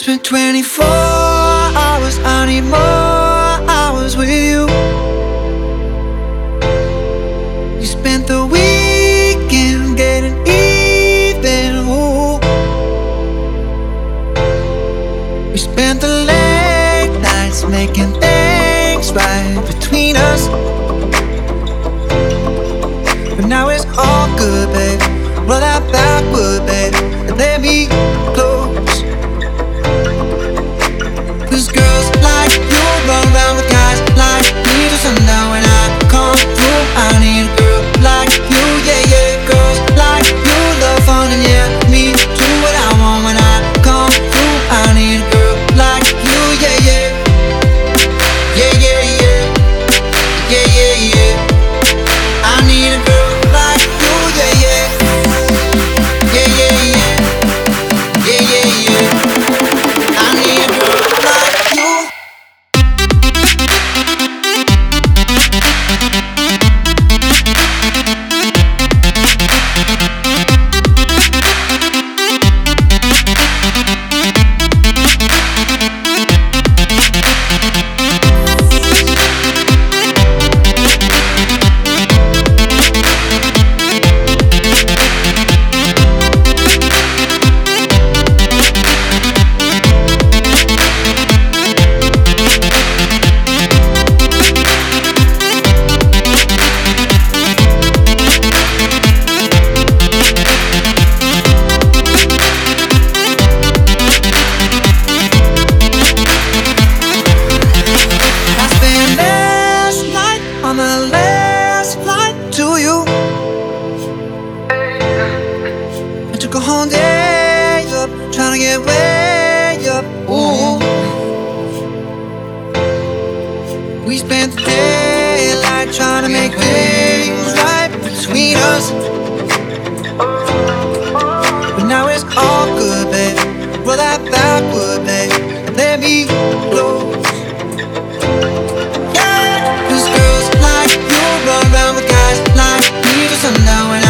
Spent 24 hours, I need more hours with you. You spent the weekend getting even, ooh. We spent the late nights making things right between us. But now it's all good, babe. Roll that backward, babe, and let me close. Cause girls like you run around with guys like me till sundown. When I come through, I need a girl like you, yeah, yeah. Girls like you love fun and yeah, me do what I want. When I come through, I need a girl like you, yeah, yeah. Yeah, yeah, yeah. Yeah, yeah, yeah. I need a girl like you, yeah, yeah. Yeah, yeah, yeah. Yeah, yeah, yeah. I need a girl like you. On the last flight to you, I took a whole day up, trying to get way up, ooh. We spent the daylight trying to make things right between us. But now it's all good, babe. Roll that backward, babe, and let me close. Cause girls like you run around with guys like me till sundown. When